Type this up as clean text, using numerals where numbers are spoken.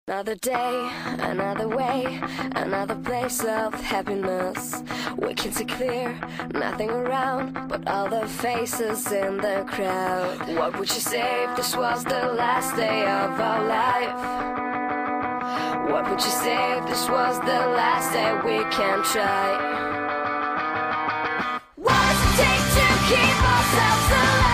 Another day, another way, another place of happiness. We can see clear, nothing around but all the faces in the crowd. What would you say if this was the last day of our life? What would you say if this was the last day we can try? What does it take to keep ourselves alive?